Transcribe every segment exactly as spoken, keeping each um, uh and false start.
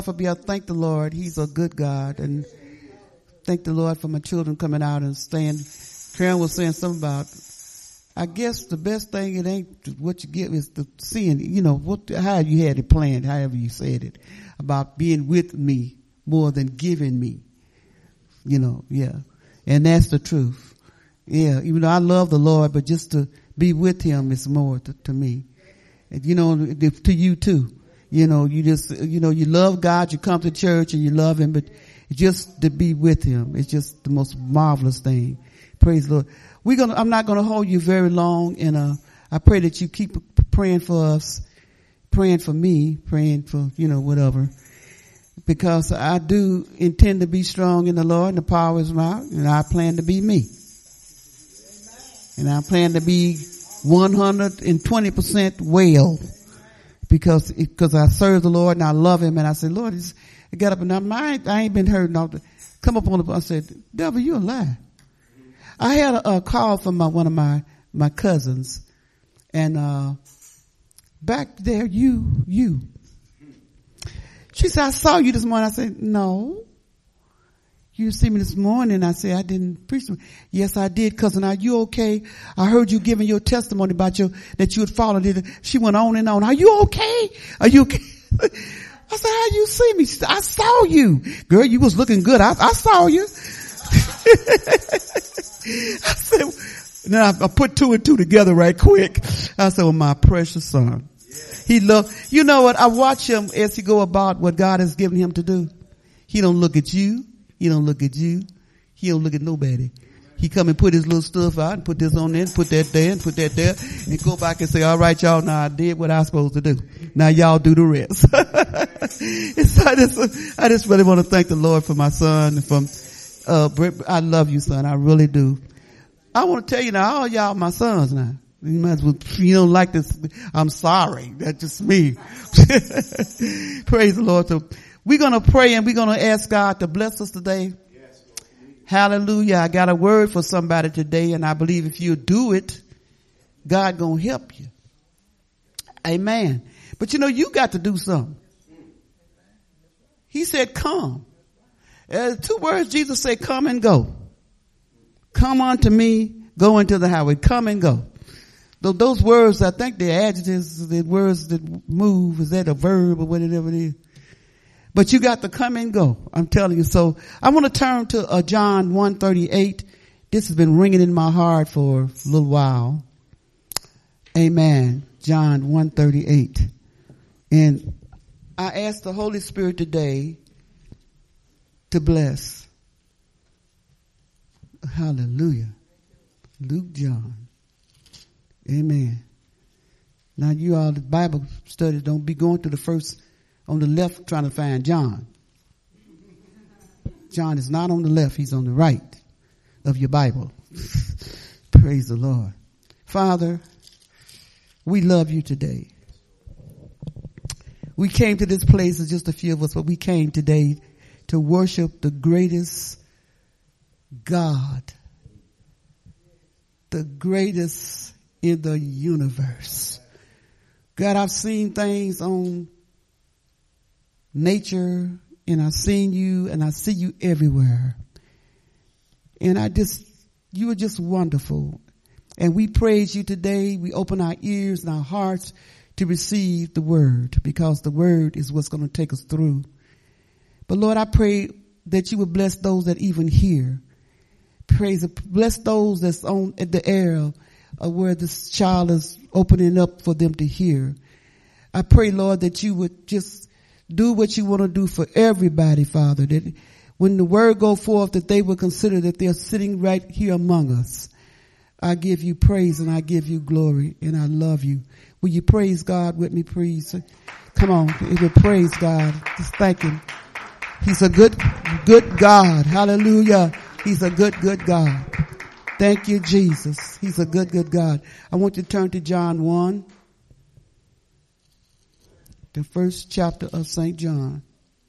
for me, I thank the Lord. He's a good God. And thank the Lord for my children coming out and staying. Karen was saying something about, I guess the best thing, it ain't what you get, is the seeing, you know, what, how you had it planned, however you said it, about being with me more than giving me. You know, yeah. And that's the truth. Yeah, even though I love the Lord, but just to be with him is more to, to me. And, you know, to you too. You know, you just, you know, you love God, you come to church and you love him, but just to be with him, it's just the most marvelous thing. Praise the Lord. We're gonna, I'm not gonna hold you very long, and uh, I pray that you keep praying for us, praying for me, praying for, you know, whatever. Because I do intend to be strong in the Lord, and the power is mine, and I plan to be me. And I plan to be one hundred twenty percent well, because because I serve the Lord and I love him, and I said, Lord, I got up and I'm, I, ain't, I ain't been hurting all the, come up on the, I said, devil, you a lie. I had a, a call from my, one of my, my cousins, and, uh, back there, you, you. She said, I saw you this morning. I said, no. You see me this morning. I said, I didn't preach. Yes, I did, cousin. Are you okay? I heard you giving your testimony about your, that you had fallen. She went on and on. Are you okay? Are you okay? I said, how you see me? She said, I saw you. Girl, you was looking good. I, I saw you. I said, now I put two and two together right quick. I said, well, my precious son. He loved, you know what? I watch him as he go about what God has given him to do. He don't look at you. He don't look at you. He don't look at nobody. He come and put his little stuff out and put this on there and put that there and put that there and go back and say, all right, y'all, now I did what I was supposed to do. Now y'all do the rest. so I just, I just really want to thank the Lord for my son and from, uh, I love you, son. I really do. I want to tell you now, all y'all my sons now. You might as well, you don't like this. I'm sorry. That's just me. Praise the Lord. So we're going to pray and we're going to ask God to bless us today. Yes. Hallelujah. I got a word for somebody today, and I believe if you do it, God going to help you. Amen. But you know, you got to do something. He said, come. Uh, two words Jesus said, come and go. Come unto me, go into the highway. Come and go. Those, those words, I think they're adjectives, the words that move. Is that a verb or whatever it is? But you got to come and go. I'm telling you. So I want to turn to uh, John one thirty-eight. This has been ringing in my heart for a little while. Amen. John one thirty-eight. And I ask the Holy Spirit today to bless. Hallelujah. Luke, John. Amen. Now you all, the Bible studies, don't be going to the first on the left trying to find John. John is not on the left. He's on the right of your Bible. Praise the Lord. Father, we love you today. We came to this place, it's just a few of us, but we came today to worship the greatest God, the greatest in the universe. God, I've seen things on nature, and I've seen you, and I see you everywhere. And I just, you are just wonderful. And we praise you today. We open our ears and our hearts to receive the word, because the word is what's going to take us through. But Lord, I pray that you would bless those that even hear. Praise, bless those that's on the air uh, where this child is opening up for them to hear. I pray, Lord, that you would just do what you want to do for everybody, Father, that when the word go forth, that they will consider that they're sitting right here among us. I give you praise and I give you glory and I love you. Will you praise God with me, please? Come on, if you praise God, just thank him. He's a good, good God. Hallelujah. He's a good, good God. Thank you, Jesus. He's a good, good God. I want you to turn to John one. The first chapter of Saint John.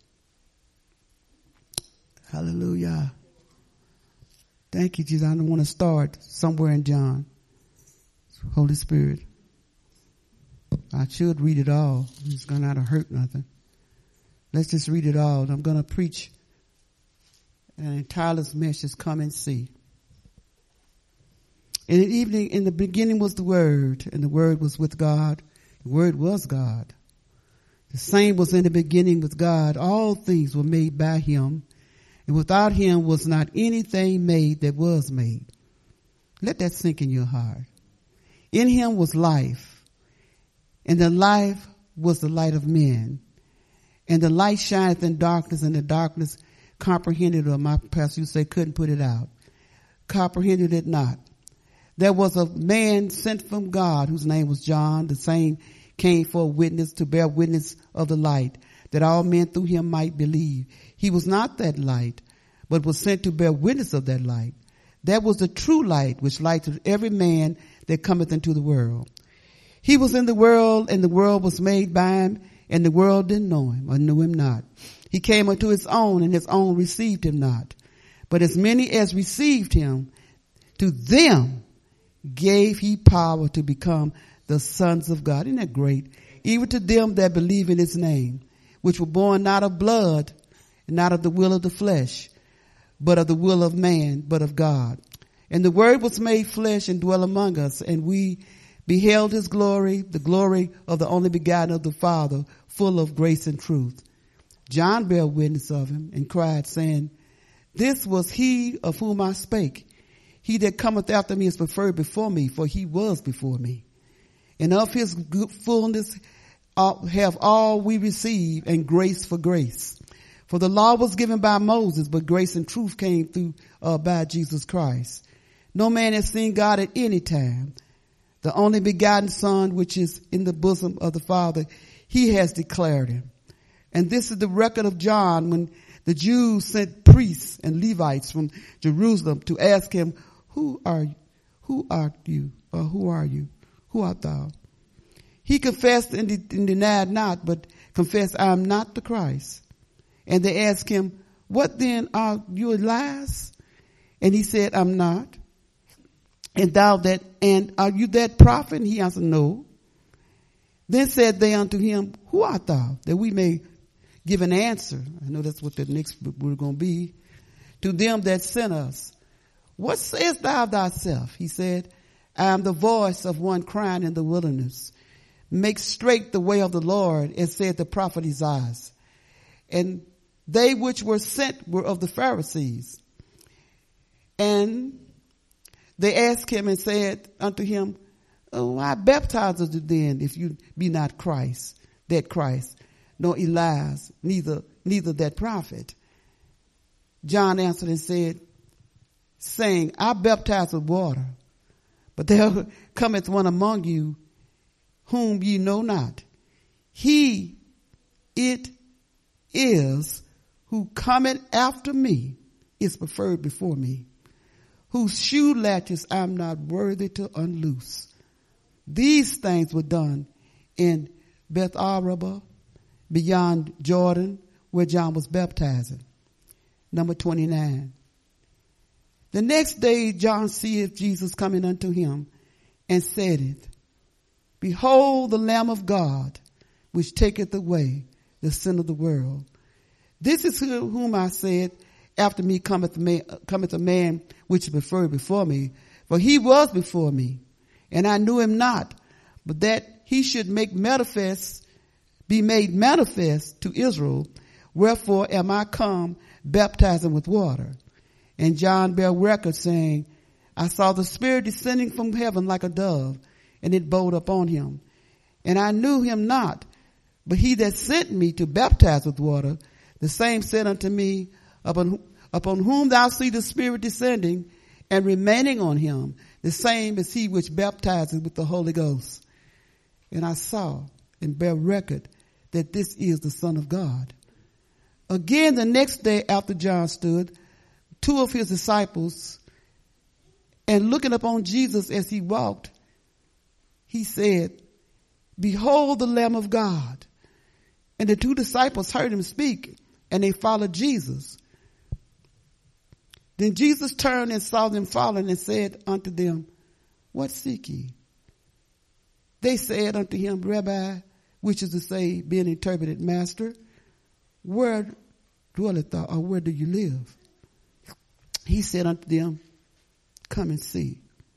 Hallelujah. Thank you, Jesus. I don't want to start somewhere in John. Holy Spirit. I should read it all. It's going not to hurt nothing. Let's just read it all. I'm going to preach an entire message. Come and see. In the evening, in the beginning was the Word, and the Word was with God. The Word was God. The same was in the beginning with God. All things were made by him, and without him was not anything made that was made. Let that sink in your heart. In him was life, and the life was the light of men. And the light shineth in darkness, and the darkness comprehended, or my pastor used to say couldn't put it out, comprehended it not. There was a man sent from God whose name was John. The same came for a witness, to bear witness of the light, that all men through him might believe. He was not that light, but was sent to bear witness of that light. That was the true light, which lighteth every man that cometh into the world. He was in the world, and the world was made by him, and the world didn't know him, or knew him not. He came unto his own, and his own received him not. But as many as received him, to them gave he power to become the sons of God. Isn't that great? Even to them that believe in his name, which were born not of blood, and not of the will of the flesh, but of the will of man, but of God. And the word was made flesh and dwelt among us, and we beheld his glory, the glory of the only begotten of the Father, full of grace and truth. John bare witness of him, and cried, saying, This was he of whom I spake. He that cometh after me is preferred before me, for he was before me. And of his good fullness have all we receive, and grace for grace. For the law was given by Moses, but grace and truth came through uh, by Jesus Christ. No man has seen God at any time. The only begotten Son, which is in the bosom of the Father, he has declared him. And this is the record of John, when the Jews sent priests and Levites from Jerusalem to ask him, Who are you? Who art you? Or who are you? Who art thou? He confessed and, de- and denied not, but confessed, I am not the Christ. And they asked him, What then, are you Elias? And he said, I'm not. And thou that, and are you that prophet? And he answered, No. Then said they unto him, Who art thou? That we may give an answer. I know that's what the next we're going to be. To them that sent us. What sayest thou thyself? He said, I am the voice of one crying in the wilderness. Make straight the way of the Lord, as said the prophet Isaiah. And they which were sent were of the Pharisees. And they asked him and said unto him, oh, why baptize us then, if you be not Christ, that Christ, nor Elias, neither neither that prophet? John answered and said, saying, I baptize with water, but there cometh one among you whom ye know not. He it is who cometh after me is preferred before me, whose shoe latches I am not worthy to unloose. These things were done in Beth Araba, beyond Jordan, where John was baptizing. Number twenty-nine. The next day John seeth Jesus coming unto him, and said, Behold the Lamb of God, which taketh away the sin of the world. This is whom I said, After me cometh, man, cometh a man which is preferred before me, for he was before me, and I knew him not, but that he should make manifest, be made manifest to Israel. Wherefore am I come baptizing with water? And John bare record, saying, I saw the Spirit descending from heaven like a dove, and it bowed upon him. And I knew him not, but he that sent me to baptize with water, the same said unto me, upon, upon whom thou see the Spirit descending and remaining on him, the same is he which baptizes with the Holy Ghost. And I saw and bear record that this is the Son of God. Again, the next day after John stood, two of his disciples, and looking upon Jesus as he walked, he said, Behold the Lamb of God. And the two disciples heard him speak, and they followed Jesus. Then Jesus turned and saw them following, and said unto them, What seek ye? They said unto him, Rabbi, which is to say, being interpreted, Master, where dwelleth thou, or where do you live? He said unto them, come and see.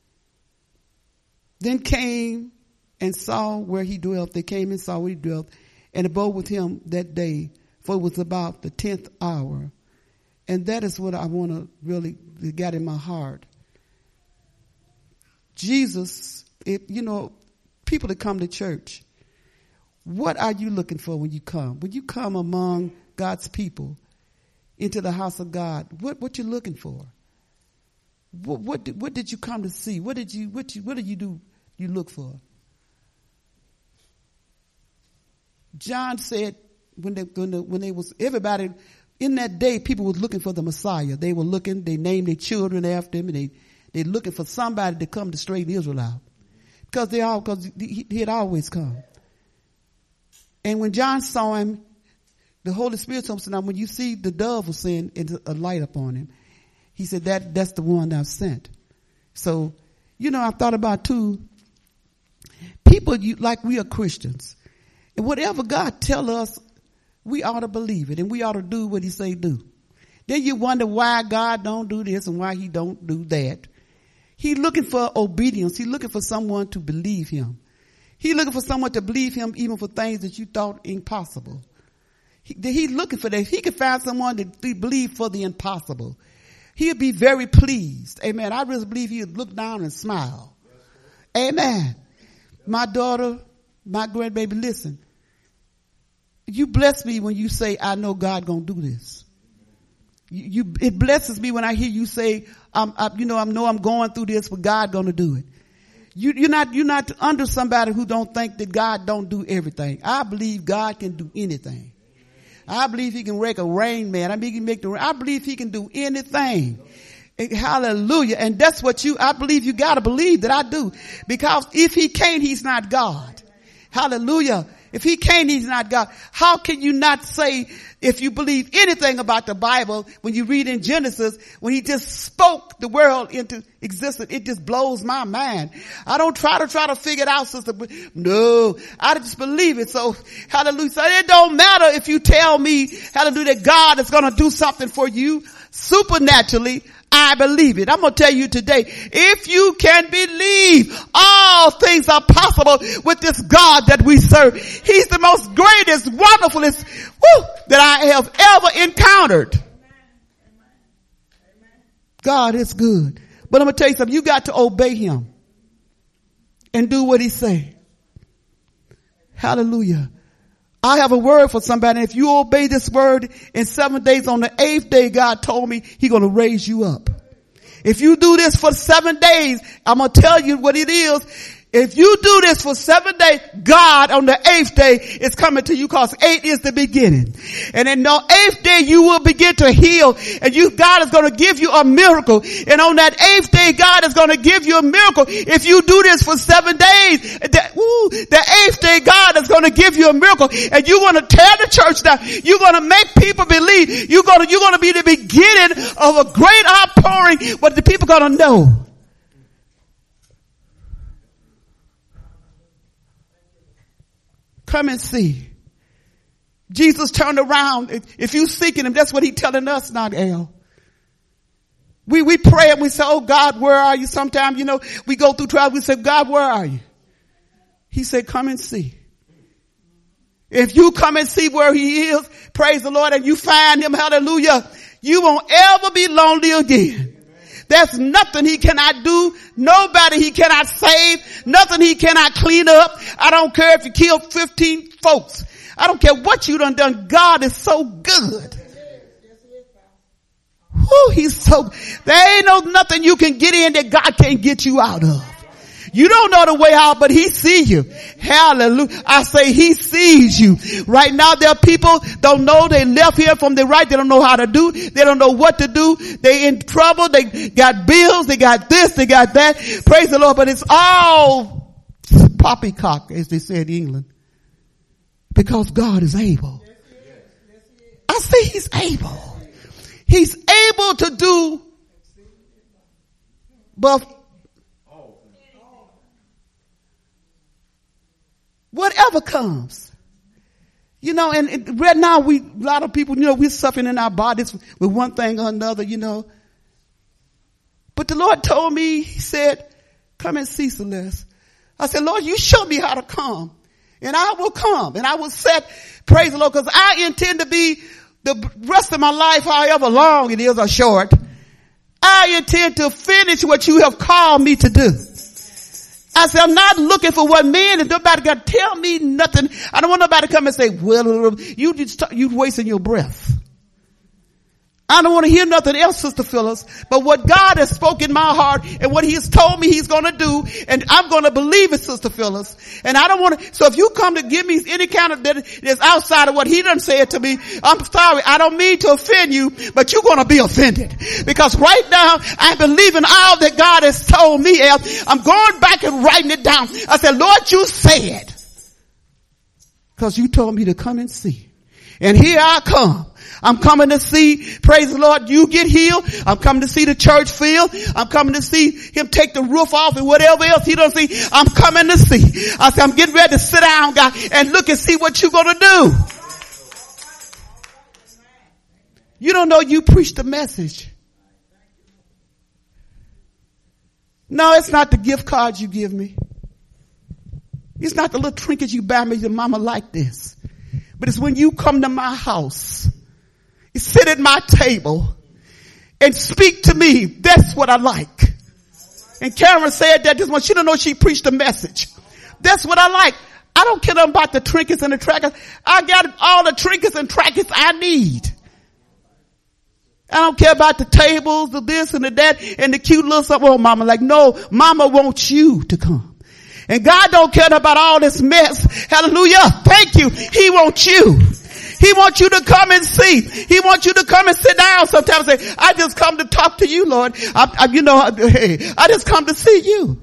Then came and saw where he dwelt. They came and saw where he dwelt, and abode with him that day, for it was about the tenth hour. And that is what I want to really get in my heart. Jesus, if, you know, people that come to church, what are you looking for when you come? When you come among God's people into the house of God, what what you looking for? What what did, what did you come to see? What did you what you what did you do? You look for? John said when they when, the, when they was everybody in that day, people was looking for the Messiah. They were looking. They named their children after him, and they they looking for somebody to come to straighten Israel out, because they all because he, he had always come. And when John saw him, the Holy Spirit told him, now when you see the dove was send a light upon him, he said that that's the one I've sent. So, you know, I thought about too, people you, like we are Christians, and whatever God tell us, we ought to believe it, and we ought to do what he say do. Then you wonder why God don't do this and why he don't do that. He looking for obedience. He looking for someone to believe him. He looking for someone to believe him even for things that you thought impossible. He, he looking for that. If he could find someone to believe for the impossible, he'd be very pleased. Amen. I really believe he'd look down and smile. Amen. My daughter, my grandbaby, listen. You bless me when you say, I know God gonna do this. You, you it blesses me when I hear you say, I'm, I, you know, I know I'm going through this, but God gonna do it. You, you're not, you're not under somebody who don't think that God don't do everything. I believe God can do anything. I believe he can make a rain man. I mean, he can make the rain. I believe he can do anything. Hallelujah. And that's what you, I believe you gotta believe that I do. Because if he can't, he's not God. Hallelujah. If he can't, he's not God. How can you not say, if you believe anything about the Bible, when you read in Genesis, when he just spoke the world into existence, it just blows my mind. I don't try to try to figure it out, sister. No, I just believe it. So, hallelujah. So it don't matter if you tell me, hallelujah, that God is going to do something for you supernaturally. I believe it. I'm going to tell you today, if you can believe, all things are possible with this God that we serve. He's the most greatest, wonderfulest, whew, that I have ever encountered. God is good. But I'm going to tell you something. You got to obey him and do what he say. Hallelujah. I have a word for somebody. If you obey this word in seven days, on the eighth day, God told me he's going to raise you up. If you do this for seven days, I'm going to tell you what it is. If you do this for seven days, God on the eighth day is coming to you, because eight is the beginning. And in the eighth day, you will begin to heal, and you, God is going to give you a miracle. And on that eighth day, God is going to give you a miracle. If you do this for seven days, the, woo, the eighth day, God is going to give you a miracle, and you're going to tear the church down. You're going to make people believe. You're going to, you're going to be the beginning of a great outpouring, what the people are going to know. Come and see. Jesus turned around. If you seeking him, that's what he's telling us, not Al. We, we pray and we say, oh God, where are you? Sometimes, you know, we go through trials. We say, God, where are you? He said, come and see. If you come and see where he is, praise the Lord, and you find him, hallelujah, you won't ever be lonely again. There's nothing he cannot do. Nobody he cannot save. Nothing he cannot clean up. I don't care if you kill fifteen folks. I don't care what you done done. God is so good. Whew, he's so, there ain't no nothing you can get in that God can't get you out of. You don't know the way out, but he sees you. Hallelujah. I say he sees you. Right now there are people don't know they left here from the right. They don't know how to do. They don't know what to do. They in trouble. They got bills. They got this. They got that. Praise the Lord. But it's all poppycock, as they say in England. Because God is able. I say he's able. He's able to do but whatever comes. You know, and, and right now we, a lot of people, you know, we're suffering in our bodies with one thing or another, you know. But the Lord told me, he said, come and see Celeste. I said, Lord, you show me how to come. And I will come. And I will set, praise the Lord, because I intend to be the rest of my life, however long it is or short. I intend to finish what you have called me to do. I said, I'm not looking for what man, and nobody got to tell me nothing. I don't want nobody to come and say, well, you just, you wasting your breath. I don't want to hear nothing else, Sister Phyllis, but what God has spoken in my heart and what he has told me he's going to do, and I'm going to believe it, Sister Phyllis. And I don't want to, so if you come to give me any kind of that is outside of what he done said to me, I'm sorry, I don't mean to offend you, but you're going to be offended. Because right now, I'm believing all that God has told me. I'm going back and writing it down. I said, Lord, you said, because you told me to come and see. And here I come. I'm coming to see, praise the Lord, you get healed. I'm coming to see the church filled. I'm coming to see him take the roof off and whatever else he don't see. I'm coming to see. I said, I'm getting ready to sit down, God, and look and see what you're going to do. You don't know you preached the message. No, it's not the gift cards you give me. It's not the little trinkets you buy me. Your mama like this. But it's when you come to my house, you sit at my table and speak to me. That's what I like. And Karen said that this one. She don't know she preached the message. That's what I like. I don't care about the trinkets and the trackers. I got all the trinkets and trackers I need. I don't care about the tables, the this and the that, and the cute little something. Oh, mama, like, no, mama wants you to come. And God don't care about all this mess. Hallelujah. Thank you. He wants you. He wants you to come and see. He wants you to come and sit down sometimes and say, I just come to talk to you, Lord. I, I, you know, hey, I just come to see you.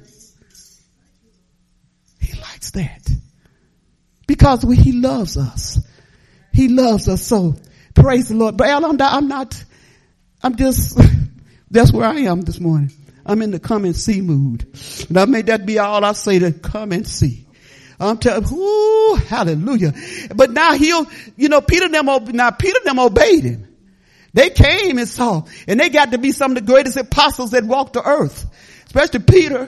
He likes that. Because we, he loves us. He loves us. So praise the Lord. But I'm not, I'm not, I'm just, that's where I am this morning. I'm in the come and see mood. Now may that be all I say, to come and see. I'm telling, ooh, hallelujah. But now he'll, you know, Peter them, now Peter them obeyed him. They came and saw, and they got to be some of the greatest apostles that walked the earth. Especially Peter.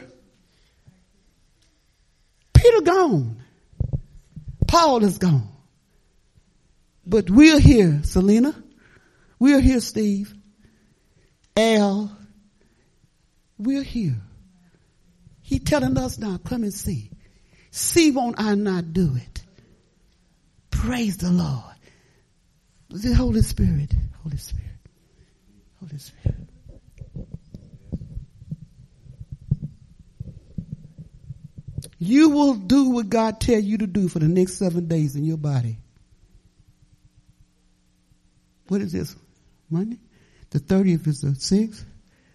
Peter gone. Paul is gone. But we're here, Selena. We're here, Steve. Al. We're here. He telling us now, come and see. See, won't I not do it? Praise the Lord. The Holy Spirit, Holy Spirit, Holy Spirit. You will do what God tell you to do for the next seven days in your body. What is this? Monday? The thirtieth is the sixth?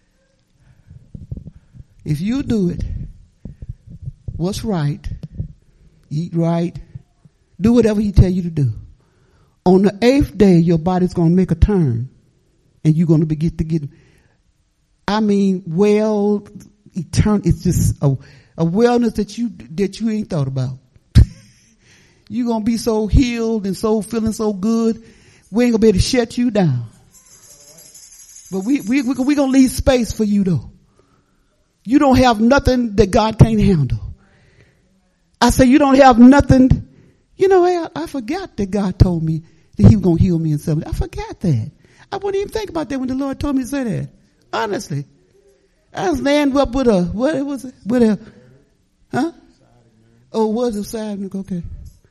If you do it, what's right, eat right, do whatever he tell you to do. On the eighth day, your body's going to make a turn, and you're going to begin to get, I mean, well, eternal. It's just a, a wellness that you that you ain't thought about. You're going to be so healed and so feeling so good, we ain't going to be able to shut you down. But we we we we going to leave space for you though. You don't have nothing that God can't handle. I say you don't have nothing. You know, I, I forgot that God told me that he was going to heal me in seven days. I forgot that. I wouldn't even think about that when the Lord told me to say that. Honestly. I was laying up with a, what was it? With a, huh? Oh, was it side? Okay.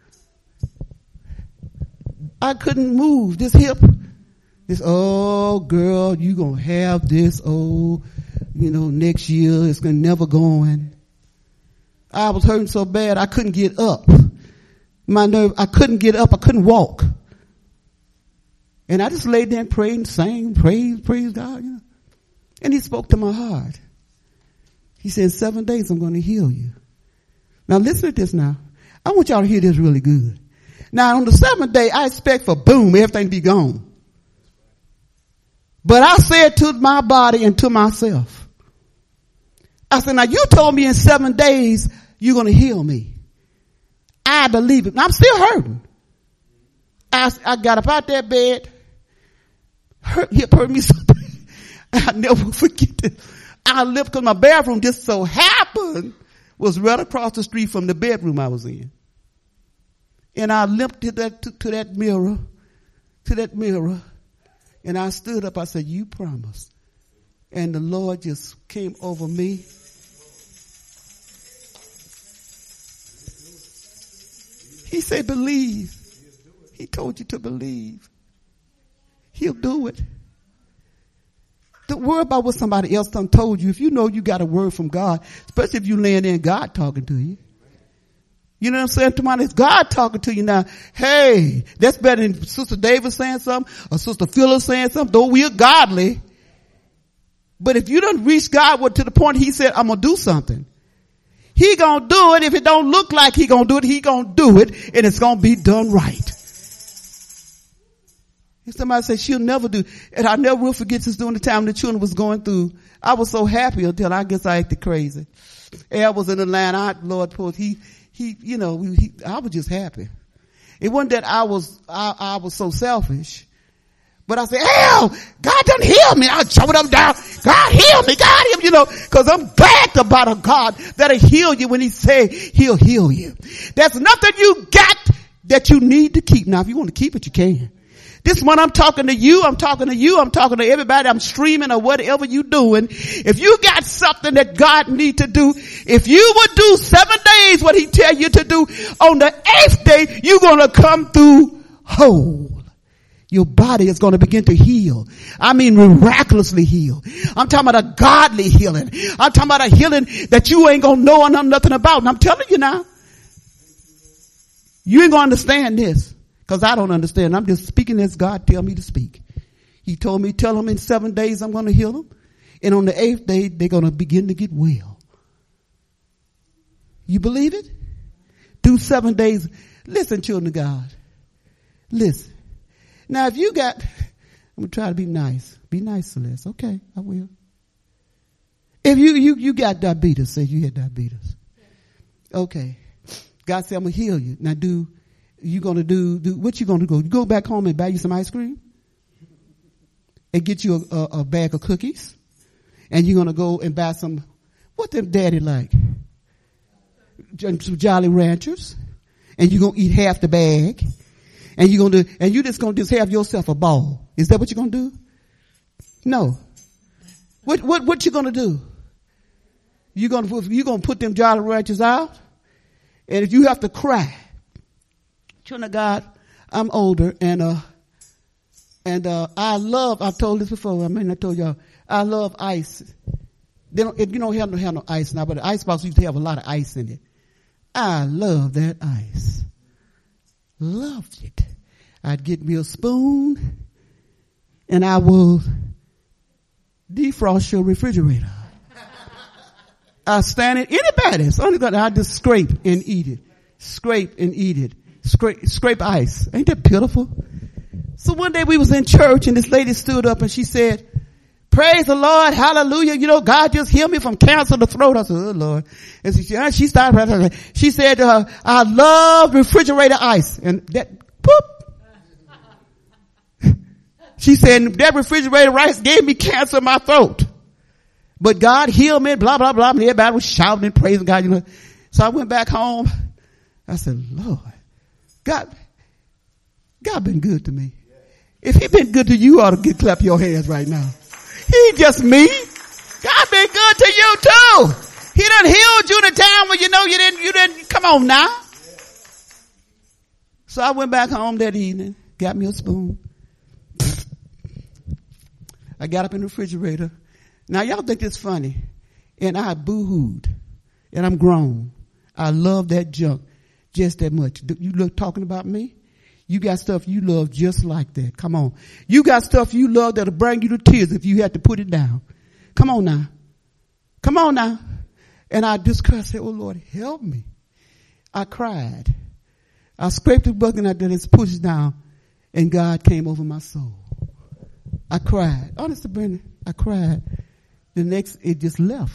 I couldn't move this hip. This, oh girl, you going to have this, oh, you know, next year it's gonna never going. I was hurting so bad I couldn't get up. My nerve, I couldn't get up. I couldn't walk. And I just laid there and prayed and sang, praise, praise God. You know. And he spoke to my heart. He said, seven days I'm going to heal you. Now listen to this now. I want y'all to hear this really good. Now on the seventh day, I expect for boom, everything to be gone. But I said to my body and to myself, I said, now you told me in seven days you're going to heal me. I believe it. I'm still hurting. I, I got up out that bed. Hurt, hip hurt me so bad. I never forget it. I limped because my bathroom just so happened was right across the street from the bedroom I was in. And I limped to that, to, to that mirror, to that mirror. And I stood up. I said, you promised. And the Lord just came over me. He said, believe. He told you to believe. He'll do it. Don't worry about what somebody else done told you. If you know you got a word from God, especially if you laying there and God talking to you. You know what I'm saying? Tomorrow it's God talking to you now. Hey, that's better than Sister David saying something or Sister Phyllis saying something, though we are godly. But if you don't reach God to the point he said, I'm going to do something. He going to do it. If it don't look like he going to do it, he going to do it and it's going to be done right. And somebody said she'll never do, and I never will forget this during the time the children was going through. I was so happy until I guess I acted crazy. Al was in the line. I, Lord, poor, he, he, you know, he, I was just happy. It wasn't that I was, I, I was so selfish, but I said, Al, God done heal me. I jump up down. God heal me. God heal me, you know, cause I'm glad about a God that'll heal you when he say he'll heal you. There's nothing you got that you need to keep. Now, if you want to keep it, you can. This one, I'm talking to you, I'm talking to you, I'm talking to everybody, I'm streaming or whatever you doing. If you got something that God need to do, if you would do seven days what he tell you to do, on the eighth day, you're going to come through whole. Your body is going to begin to heal. I mean miraculously heal. I'm talking about a godly healing. I'm talking about a healing that you ain't going to know nothing about. And I'm telling you now, you ain't going to understand this. Because I don't understand. I'm just speaking as God tell me to speak. He told me, tell them in seven days I'm going to heal them. And on the eighth day, they're going to begin to get well. You believe it? Do seven days. Listen, children of God. Listen. Now, if you got, I'm going to try to be nice. Be nice, Celeste. Okay, I will. If you, you, you got diabetes, say you had diabetes. Okay. God said, I'm going to heal you. Now do, you going to do, do, what you going to go? You go back home and buy you some ice cream? And get you a, a, a bag of cookies? And you're going to go and buy some, what them daddy like? Some Jolly Ranchers. And you're going to eat half the bag. And you're going to, and you just going to just have yourself a ball. Is that what you're going to do? No. What, what, what you going to do? You're going to, you're going to put them Jolly Ranchers out? And if you have to cry, children of God, I'm older and, uh, and, uh, I love, I've told this before, I mean, I told y'all, I love ice. They don't, you don't have no, have no ice now, but the ice box used to have a lot of ice in it. I love that ice. Loved it. I'd get me a spoon and I will defrost your refrigerator. I stand it, anybody's only got, I just scrape and eat it. Scrape and eat it. Scrape, scrape ice. Ain't that pitiful? So one day we was in church and this lady stood up and she said, praise the Lord, hallelujah. You know, God just healed me from cancer of the throat. I said, oh Lord. And she, she started, she said, uh, I love refrigerator ice. And that, poop. She said, that refrigerator ice gave me cancer in my throat. But God healed me, blah, blah, blah. And everybody was shouting and praising God, you know. So I went back home. I said, Lord, God, God been good to me. If he been good to you, you ought to get, clap your hands right now. He ain't just me. God been good to you too. He done healed you in a time when you know you didn't, you didn't, come on now. So I went back home that evening, got me a spoon. I got up in the refrigerator. Now y'all think it's funny. And I boo-hooed. And I'm grown. I love that junk just that much. You look talking about me? You got stuff you love just like that. Come on. You got stuff you love that'll bring you to tears if you had to put it down. Come on now. Come on now. And I just cried. I said, oh Lord, help me. I cried. I scraped the bucket and I just pushed it down and God came over my soul. I cried. Honestly, Brenda, I cried. The next, it just left.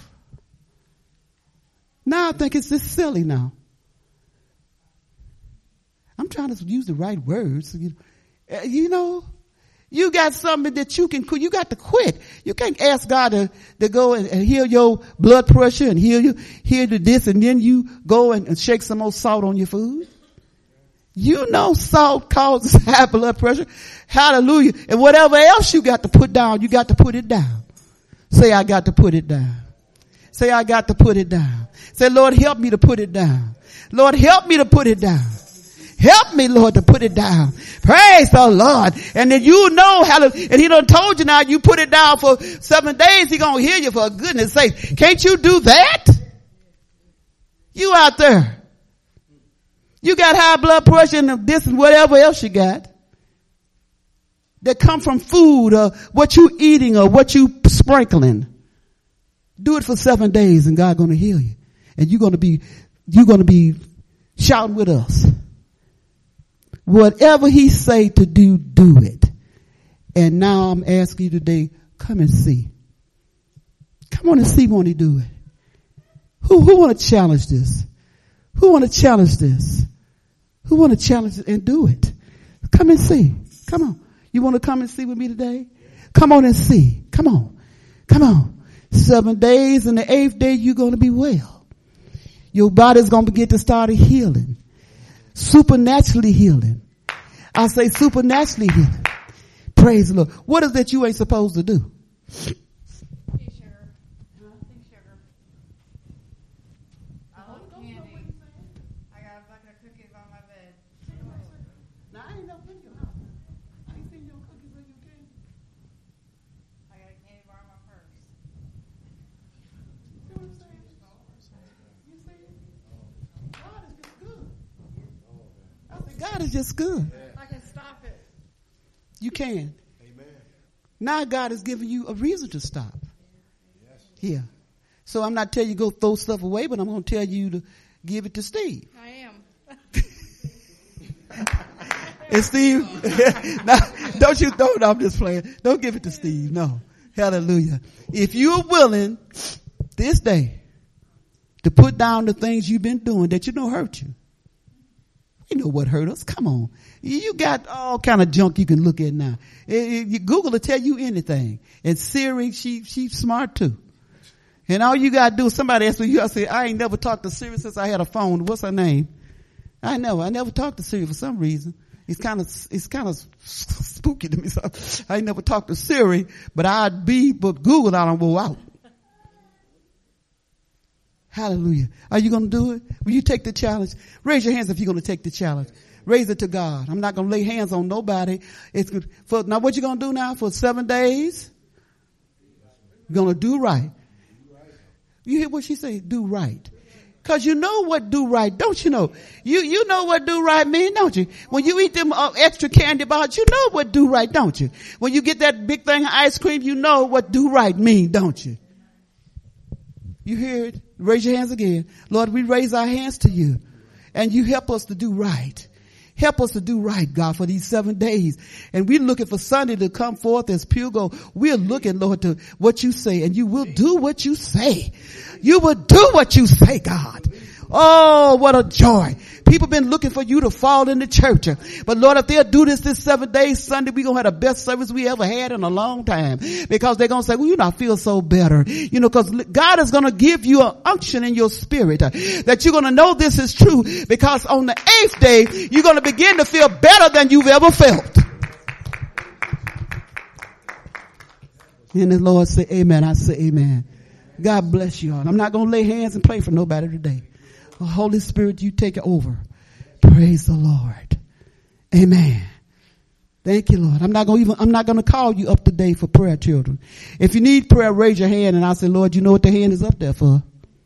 Now I think it's just silly now. I'm trying trying to use the right words. You, you know, you got something that you can, you got to quit. You can't ask God to, to go and, and heal your blood pressure and heal you, heal the this, and then you go and, and shake some more salt on your food. You know salt causes high blood pressure. Hallelujah. And whatever else you got to put down, you got to put it down. Say, I got to put it down. Say, I got to put it down. Say, Lord, help me to put it down. Lord, help me to put it down. Help me, Lord, to put it down. Praise the Lord. And then you know how to, and he done told you now, you put it down for seven days, he gonna heal you, for goodness sake. Can't you do that? You out there. You got high blood pressure and this and whatever else you got that come from food or what you eating or what you sprinkling. Do it for seven days and God gonna heal you. And you're gonna be, you're gonna be shouting with us. Whatever he say to do, do it. And now I'm asking you today, come and see. Come on and see when he do it. Who, who want to challenge this? Who want to challenge this? Who want to challenge it and do it? Come and see. Come on. You want to come and see with me today? Come on and see. Come on. Come on. Seven days and the eighth day you're going to be well. Your body's going to begin to start healing. Supernaturally healing. I say supernaturally healing. Praise the Lord. What is that you ain't supposed to do? God is just good. I can stop it. You can. Amen. Now God is giving you a reason to stop. Yes. Here. So I'm not telling you go throw stuff away, but I'm going to tell you to give it to Steve. I am. And Steve, now, don't you throw it, I'm just playing. Don't give it to Steve. No. Hallelujah. If you're willing this day to put down the things you've been doing that you know hurt you. You know what hurt us. Come on. You got all kind of junk you can look at now. Google will tell you anything. And Siri, she, she's smart too. And all you got to do is somebody asked me, you, I said, I ain't never talked to Siri since I had a phone. What's her name? I never, I never talked to Siri for some reason. It's kind of, it's kind of spooky to me. So I ain't never talked to Siri, but I'd be, but Google, I don't go out. Hallelujah. Are you going to do it? Will you take the challenge? Raise your hands if you're going to take the challenge. Raise it to God. I'm not going to lay hands on nobody. It's good. For, now what you going to do now for seven days? You're going to do right. You hear what she said? Do right. Cause you know what do right, don't you know? You, you know what do right mean, don't you? When you eat them uh, extra candy bars, you know what do right, don't you? When you get that big thing of ice cream, you know what do right mean, don't you? You hear it? Raise your hands again. Lord, we raise our hands to you and you help us to do right. Help us to do right, God, for these seven days. And we're looking for Sunday to come forth as pure gold. We're looking, Lord, to what you say, and you will do what you say. You will do what you say, God. Oh, what a joy. People been looking for you to fall in the church. But Lord, if they'll do this this seven days Sunday, we're going to have the best service we ever had in a long time. Because they're going to say, well, you know, I feel so better. You know, because God is going to give you an unction in your spirit uh, that you're going to know this is true. Because on the eighth day, you're going to begin to feel better than you've ever felt. And the Lord say, amen. I say, amen. God bless you all. I'm not going to lay hands and pray for nobody today. Oh, Holy Spirit, you take it over. Praise the Lord. Amen. Thank you, Lord. I'm not going to even, I'm not going to call you up today for prayer, children. If you need prayer, raise your hand and I'll say, Lord, you know what the hand is up there for.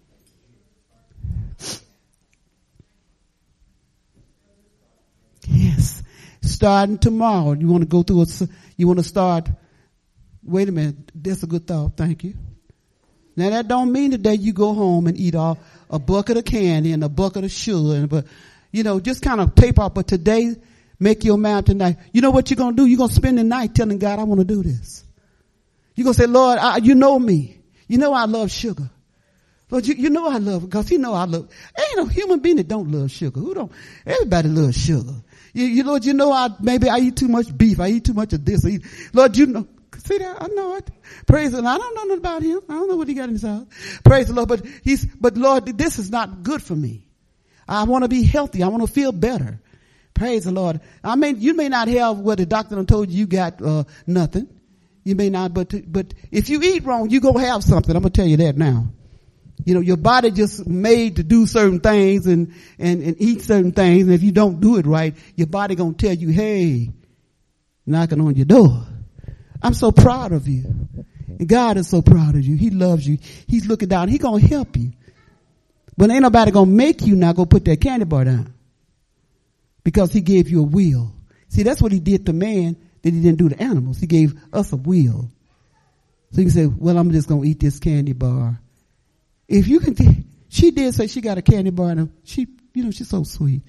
Yes. Starting tomorrow. You want to go through a, you want to start. Wait a minute. That's a good thought. Thank you. Now that don't mean today you go home and eat all a bucket of candy and a bucket of sugar, and, but you know, just kind of tape off. But today, make your mind tonight. You know what you're gonna do? You're gonna spend the night telling God, I want to do this. You're gonna say, Lord, I, you know me. You know I love sugar. Lord, you, you know I love it because you know I love. Ain't no human being that don't love sugar. Who don't? Everybody loves sugar. You, you Lord, you know, I, maybe I eat too much beef. I eat too much of this. I eat, Lord, you know, see that? I know it. Praise the Lord. I don't know nothing about him. I don't know what he got in his house. Praise the Lord. But he's, but Lord, this is not good for me. I want to be healthy. I want to feel better. Praise the Lord. I mean, you may not have what the doctor done told you you got, uh, nothing. You may not, but, but if you eat wrong, you gonna have something. I'm gonna tell you that now. You know, your body just made to do certain things and, and, and eat certain things. And if you don't do it right, your body gonna tell you, hey, knocking on your door. I'm so proud of you. And God is so proud of you. He loves you. He's looking down. He gonna help you. But ain't nobody gonna make you not go put that candy bar down. Because he gave you a will. See, that's what he did to man that he didn't do to animals. He gave us a will. So you can say, well, I'm just gonna eat this candy bar. If you can, t- she did say she got a candy bar and she, you know, she's so sweet.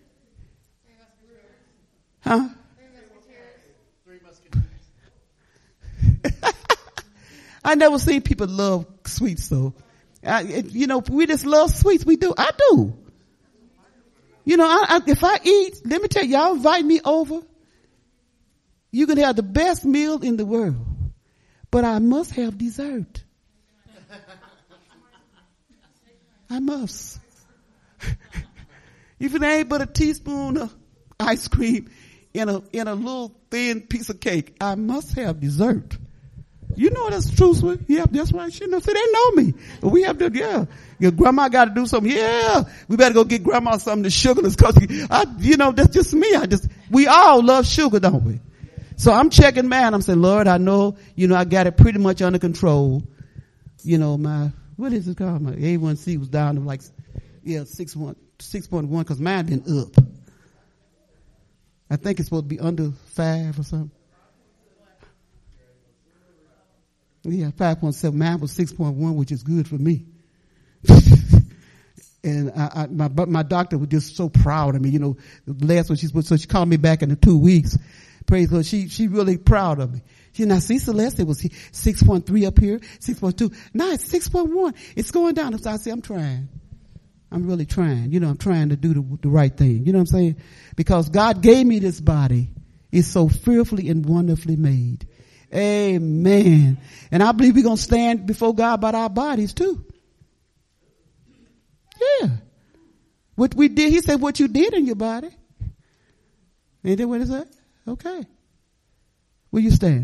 Huh? I never seen people love sweets, so, I, you know, we just love sweets. We do. I do. You know, I, I, if I eat, let me tell you, y'all invite me over. You can have the best meal in the world, but I must have dessert. I must. If it ain't but a teaspoon of ice cream in a, in a little thin piece of cake, I must have dessert. You know that's the truth with? Yeah, that's right. She knows. See, they know me. We have to, yeah. Your grandma got to do something. Yeah. We better go get grandma something to sugarless cause I, you know, that's just me. I just, we all love sugar, don't we? So I'm checking man. I'm saying, Lord, I know, you know, I got it pretty much under control. You know, my, what is it called? My A one C was down to like, yeah, six one, six point one cause mine been up. I think it's supposed to be under five or something. Yeah, five point seven. Mine was six point one, which is good for me. And I, I, my, my doctor was just so proud of me. You know, the last one she's, so she called me back in the two weeks. Praise God. She, she really proud of me. She, now see Celeste, it was six point three up here, six point two. Now it's six point one. It's going down. So I say, I'm trying. I'm really trying. You know, I'm trying to do the, the right thing. You know what I'm saying? Because God gave me this body. It's so fearfully and wonderfully made. Amen. And I believe we're going to stand before God about our bodies too. Yeah. What we did, he said what you did in your body. Ain't that what it said? Okay. Will you stand?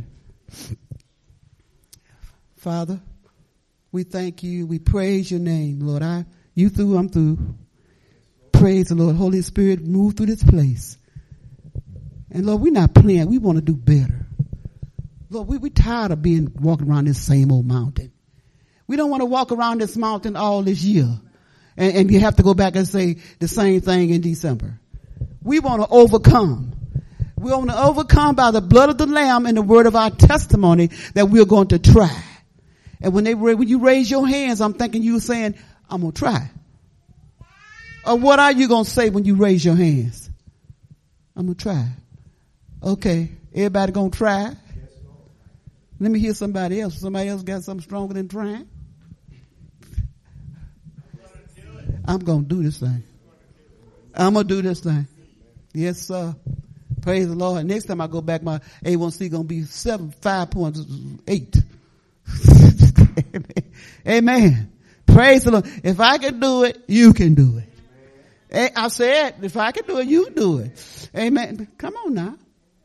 Father, we thank you. We praise your name, Lord. I, you through, I'm through. Praise the Lord. Holy Spirit, move through this place. And Lord, we're not playing. We want to do better. Lord, we, we're tired of being walking around this same old mountain. We don't want to walk around this mountain all this year. And, and you have to go back and say the same thing in December. We want to overcome. We want to overcome by the blood of the Lamb and the word of our testimony that we're going to try. And when they when you raise your hands, I'm thinking you saying, I'm going to try. Or what are you going to say when you raise your hands? I'm going to try. Okay. Everybody going to try? Let me hear somebody else. Somebody else got something stronger than trying? I'm going to do this thing. I'm going to do this thing. Yes, sir. Praise the Lord. Next time I go back, my A one C going to be seven, five point eight. Amen. Praise the Lord. If I can do it, you can do it. I said, if I can do it, you do it. Amen. Come on now.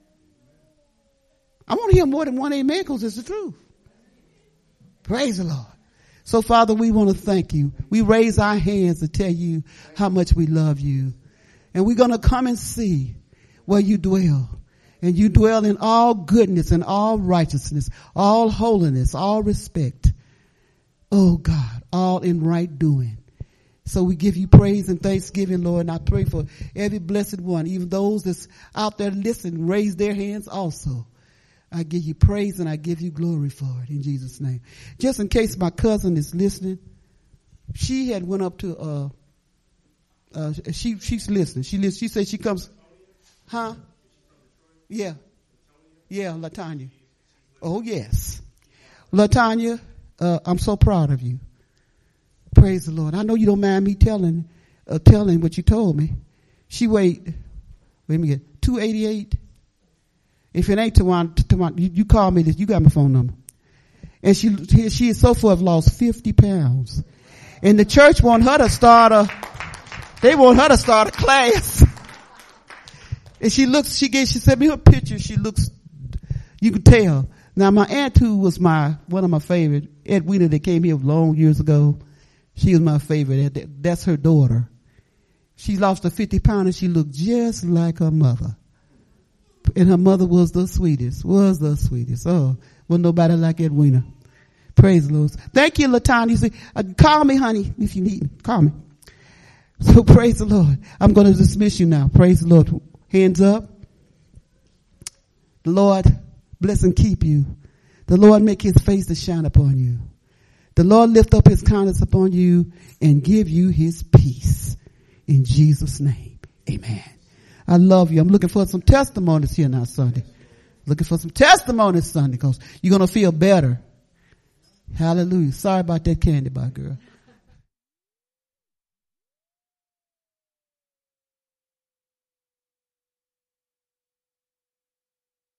I want to hear more than one amen because it's the truth. Praise the Lord. So, Father, we want to thank you. We raise our hands to tell you how much we love you. And we're going to come and see where you dwell. And you dwell in all goodness and all righteousness, all holiness, all respect. Oh, God, all in right doing. So we give you praise and thanksgiving, Lord. And I pray for every blessed one, even those that's out there listening, raise their hands also. I give you praise and I give you glory for it in Jesus' name. Just in case my cousin is listening, she had went up to, uh, uh, she, she's listening. She listens. She said she comes, huh? Yeah. Yeah, LaTanya. Oh, yes. LaTanya, uh, I'm so proud of you. Praise the Lord. I know you don't mind me telling, uh, telling what you told me. She wait, wait a minute. two eighty-eight. If it ain't Tawana, Tawana, you, you call me this. You got my phone number. And she, she is so far lost fifty pounds. And the church want her to start a, they want her to start a class. And she looks, she gave, she sent me her picture. She looks, you can tell. Now my aunt who was my, one of my favorite, Edwina that came here long years ago. She was my favorite. That's her daughter. She lost a fifty pound and she looked just like her mother. And her mother was the sweetest, was the sweetest. Oh, wasn't nobody like Edwina. Praise the Lord. Thank you, Latanya. You say, uh, call me, honey, if you need me. Call me. So praise the Lord. I'm going to dismiss you now. Praise the Lord. Hands up. The Lord bless and keep you. The Lord make his face to shine upon you. The Lord lift up his countenance upon you and give you his peace. In Jesus' name. Amen. I love you. I'm looking for some testimonies here now Sunday. Looking for some testimonies Sunday because you're going to feel better. Hallelujah. Sorry about that candy bar, girl.